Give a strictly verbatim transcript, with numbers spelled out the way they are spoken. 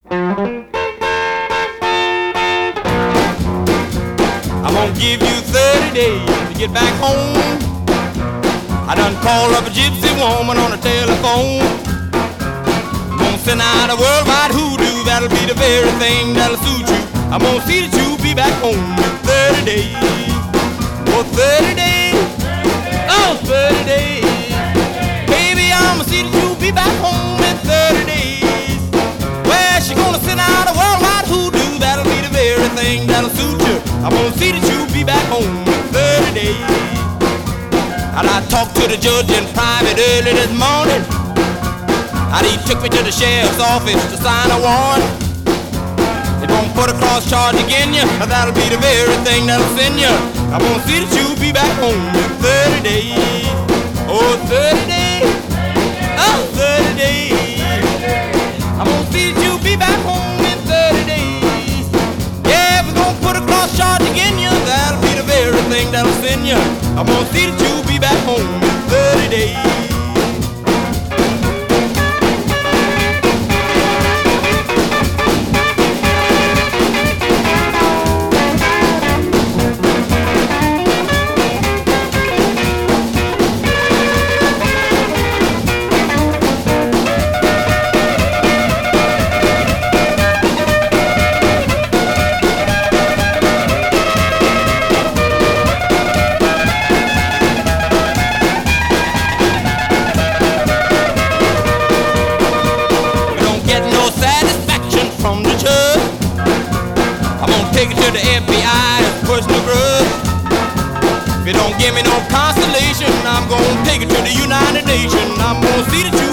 I'm gonna give you thirty days to get back home. I done called up a gypsy woman on the telephone. I'm gonna send out a worldwide hoodoo. That'll be the very thing that'll suit you. I'm gonna see that you be back home in thirty days. Oh, thirty days. Oh, thirty days. Baby, I'm gonna see that you be back home in thirty days. Well, she gonna send out a worldwide hoodoo. That'll be the very thing that'll suit you. I'm gonna see that you be back home in thirty days. And I talked to the judge in private early this morning. And he took me to the sheriff's office to sign a warrant. They won't put a cross charge against you, but that'll be the very thing that'll send you. I'm gonna see that you be back home in thirty days. Oh, thirty days. Oh, thirty days. I'm gonna see that you be back home in thirty days. Yeah, if we're gonna put a cross charge against you, that'll be the very thing that'll send you. I'm gonna see that you be back home in thirty days. Take it to the F B I as personal grudge. If you don't give me no consolation, I'm gonna take it to the United Nations. I'm gonna see that you